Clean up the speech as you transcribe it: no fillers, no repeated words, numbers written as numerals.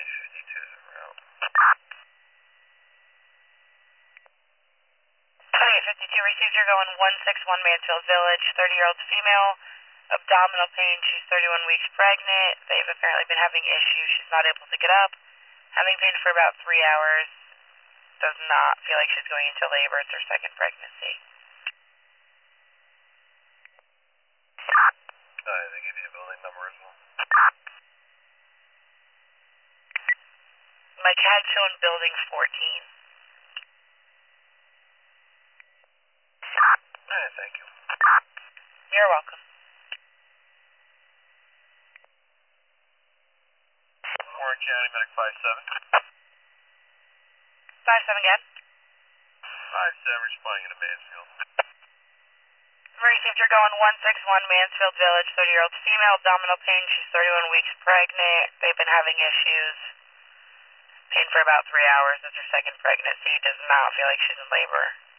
52 is en route. 2852 received. You're going 161 Mansfield Village, 30-year-old female, abdominal pain. She's 31 weeks pregnant. They've apparently been having issues. She's not able to get up. Having pain for about 3 hours. Does not feel like she's going into labor. It's her second pregnancy. They give you a building number as well. My CAD showing building 14. Thank you. You're welcome. Warren County, Medic 57. 57 again. 57 responding into Mansfield. Received. You're going 161 Mansfield Village, 30-year-old female, abdominal pain. She's 31 weeks pregnant. They've been having issues. Pain for about 3 hours. It's her second pregnancy. Does not feel like she's in labor.